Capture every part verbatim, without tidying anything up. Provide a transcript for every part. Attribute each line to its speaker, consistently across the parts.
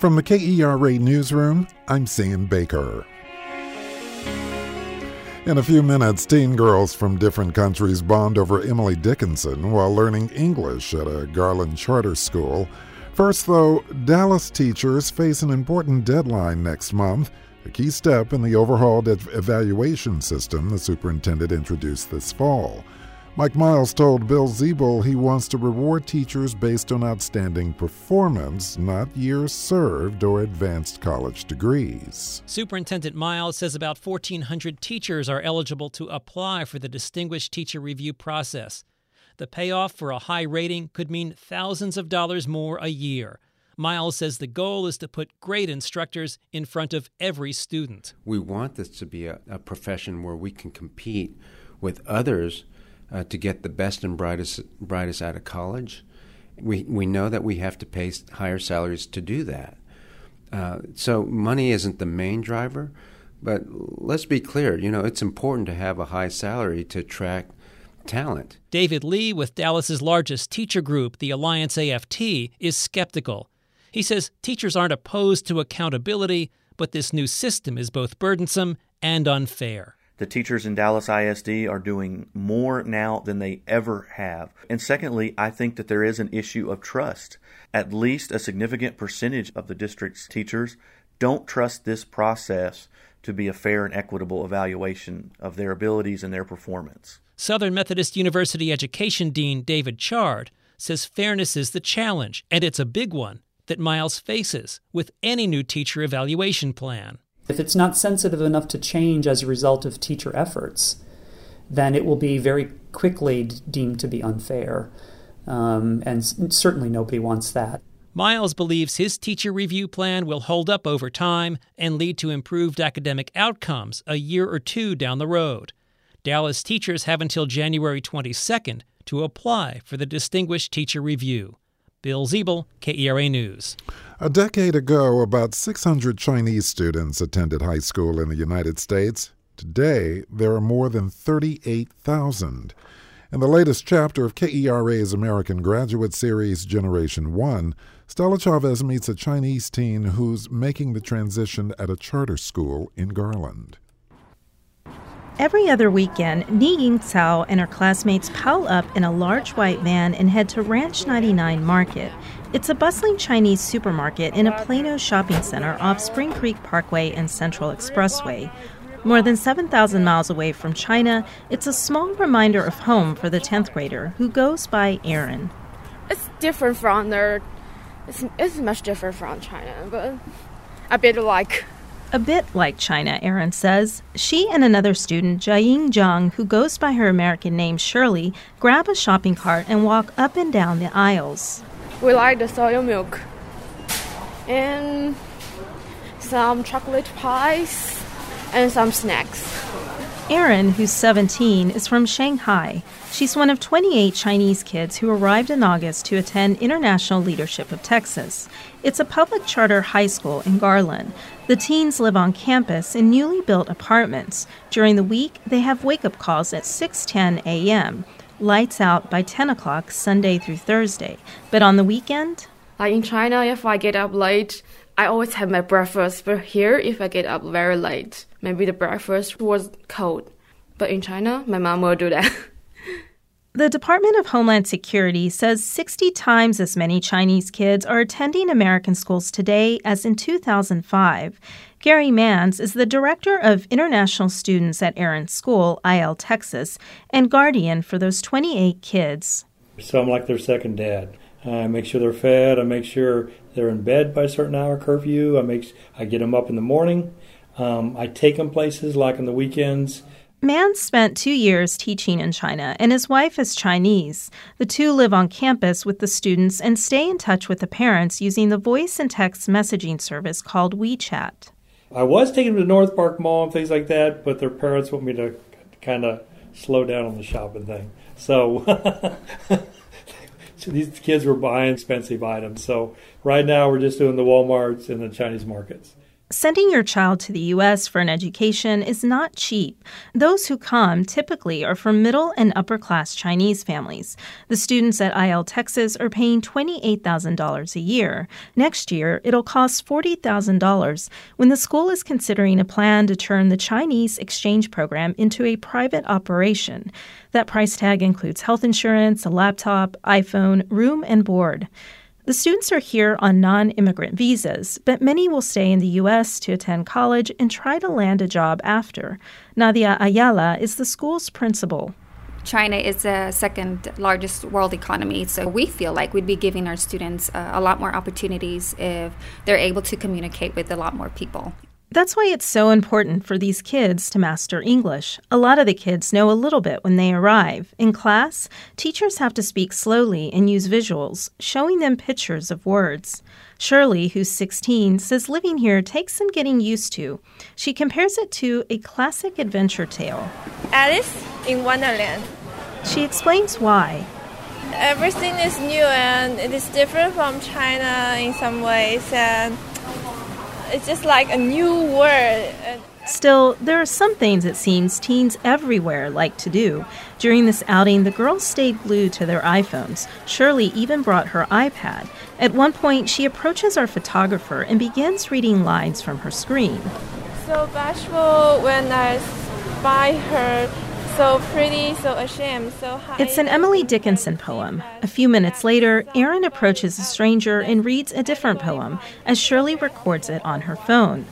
Speaker 1: From the K E R A Newsroom, I'm Sam Baker. In a few minutes, teen girls from different countries bond over Emily Dickinson while learning English at a Garland charter school. First, though, Dallas teachers face an important deadline next month, a key step in the overhauled evaluation system the superintendent introduced this fall. Mike Miles told Bill Ziebel he wants to reward teachers based on outstanding performance, not years served or advanced college degrees.
Speaker 2: Superintendent Miles says about fourteen hundred teachers are eligible to apply for the Distinguished Teacher Review process. The payoff for a high rating could mean thousands of dollars more a year. Miles says the goal is to put great instructors in front of every student.
Speaker 3: We want this to be a, a profession where we can compete with others Uh, to get the best and brightest brightest out of college. We we know that we have to pay higher salaries to do that. Uh, so money isn't the main driver, but let's be clear, you know, it's important to have a high salary to attract talent.
Speaker 2: David Lee with Dallas's largest teacher group, the Alliance A F T, is skeptical. He says teachers aren't opposed to accountability, but this new system is both burdensome and unfair.
Speaker 4: The teachers in Dallas I S D are doing more now than they ever have. And secondly, I think that there is an issue of trust. At least a significant percentage of the district's teachers don't trust this process to be a fair and equitable evaluation of their abilities and their performance.
Speaker 2: Southern Methodist University Education Dean David Chard says fairness is the challenge, and it's a big one, that Miles faces with any new teacher evaluation plan.
Speaker 5: If it's not sensitive enough to change as a result of teacher efforts, then it will be very quickly deemed to be unfair. Um, and s- certainly nobody wants that.
Speaker 2: Miles believes his teacher review plan will hold up over time and lead to improved academic outcomes a year or two down the road. Dallas teachers have until January twenty-second to apply for the Distinguished Teacher Review. Bill Ziebel, K E R A News.
Speaker 1: A decade ago, about six hundred Chinese students attended high school in the United States. Today, there are more than thirty-eight thousand. In the latest chapter of K E R A's American Graduate Series Generation one, Stella Chavez meets a Chinese teen who's making the transition at a charter school in Garland.
Speaker 6: Every other weekend, Ni Ying Cao and her classmates pile up in a large white van and head to Ranch ninety-nine Market. It's a bustling Chinese supermarket in a Plano shopping center off Spring Creek Parkway and Central Expressway. More than seven thousand miles away from China, it's a small reminder of home for the tenth grader who goes by Aaron.
Speaker 7: It's different from there. It's, it's much different from China, but a bit like...
Speaker 6: A bit like China, Aaron says. She and another student, Jiaying Zhang, who goes by her American name Shirley, grab a shopping cart and walk up and down the aisles.
Speaker 7: We like the soy milk and some chocolate pies and some snacks.
Speaker 6: Erin, who's seventeen, is from Shanghai. She's one of twenty-eight Chinese kids who arrived in August to attend International Leadership of Texas. It's a public charter high school in Garland. The teens live on campus in newly built apartments. During the week, they have wake-up calls at six ten a.m., lights out by ten o'clock Sunday through Thursday. But on the weekend?
Speaker 7: Like in China, if I get up late, I always have my breakfast. But here, if I get up very late, maybe the breakfast was cold. But in China, my mom will do that.
Speaker 6: The Department of Homeland Security says sixty times as many Chinese kids are attending American schools today as in two thousand five. Gary Mans is the director of international students at Aaron's school, I L Texas, and guardian for those twenty-eight kids.
Speaker 8: So I'm like their second dad. I make sure they're fed. I make sure they're in bed by a certain hour curfew. I make I get them up in the morning. Um, I take them places like on the weekends.
Speaker 6: Mann spent two years teaching in China, and his wife is Chinese. The two live on campus with the students and stay in touch with the parents using the voice and text messaging service called WeChat.
Speaker 8: I was taking them to North Park Mall and things like that, but their parents want me to kind of slow down on the shopping thing. So, so these kids were buying expensive items. So right now we're just doing the Walmarts and the Chinese markets.
Speaker 6: Sending your child to the U S for an education is not cheap. Those who come typically are from middle and upper-class Chinese families. The students at I L Texas are paying twenty-eight thousand dollars a year. Next year, it'll cost forty thousand dollars when the school is considering a plan to turn the Chinese exchange program into a private operation. That price tag includes health insurance, a laptop, iPhone, room, and board. The students are here on non-immigrant visas, but many will stay in the U S to attend college and try to land a job after. Nadia Ayala is the school's principal.
Speaker 9: China is the second largest world economy, so we feel like we'd be giving our students uh, a lot more opportunities if they're able to communicate with a lot more people.
Speaker 6: That's why it's so important for these kids to master English. A lot of the kids know a little bit when they arrive. In class, teachers have to speak slowly and use visuals, showing them pictures of words. Shirley, who's sixteen, says living here takes some getting used to. She compares it to a classic adventure tale.
Speaker 10: Alice in Wonderland.
Speaker 6: She explains why.
Speaker 10: Everything is new and it is different from China in some ways, and it's just like a new world.
Speaker 6: Still, there are some things it seems teens everywhere like to do. During this outing, the girls stayed glued to their iPhones. Shirley even brought her iPad. At one point, she approaches our photographer and begins reading lines from her screen.
Speaker 10: So bashful when I spy her. So pretty, so ashamed, so high.
Speaker 6: It's an Emily Dickinson poem. A few minutes later, Erin approaches a stranger and reads a different poem as Shirley records it on her phone.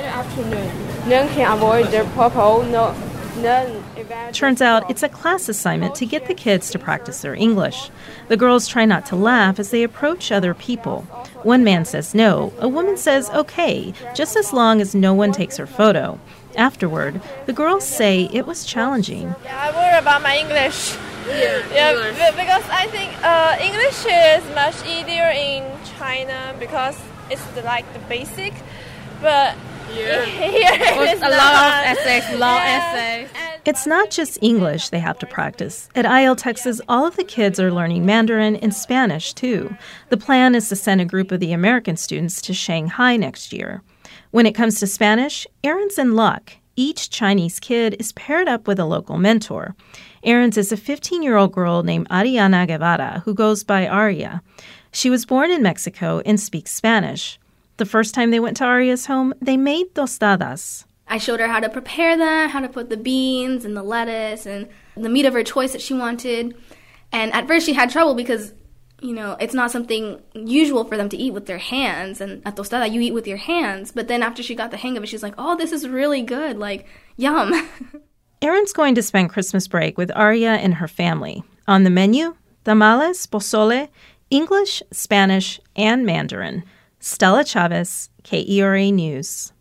Speaker 10: None can avoid their purple, no, none.
Speaker 6: Turns out it's a class assignment to get the kids to practice their English. The girls try not to laugh as they approach other people. One man says no, a woman says okay, just as long as no one takes her photo. Afterward, the girls say it was challenging.
Speaker 10: Yeah, I worry about my English. Yeah, yeah because I think uh, English is much easier in China because it's the, like the basic, but yeah. here it's
Speaker 9: a
Speaker 10: not.
Speaker 9: lot of essays, long
Speaker 10: yeah.
Speaker 9: essays.
Speaker 6: It's not just English they have to practice. At I L Texas, all of the kids are learning Mandarin and Spanish, too. The plan is to send a group of the American students to Shanghai next year. When it comes to Spanish, Erin's in luck. Each Chinese kid is paired up with a local mentor. Erin's is a fifteen-year-old girl named Ariana Guevara, who goes by Aria. She was born in Mexico and speaks Spanish. The first time they went to Aria's home, they made tostadas.
Speaker 11: I showed her how to prepare them, how to put the beans and the lettuce and the meat of her choice that she wanted. And at first she had trouble because, you know, it's not something usual for them to eat with their hands. And a tostada, you eat with your hands. But then after she got the hang of it, she's like, oh, this is really good. Like, yum.
Speaker 6: Erin's going to spend Christmas break with Aria and her family. On the menu, tamales, pozole, English, Spanish, and Mandarin. Stella Chavez, K E R A News.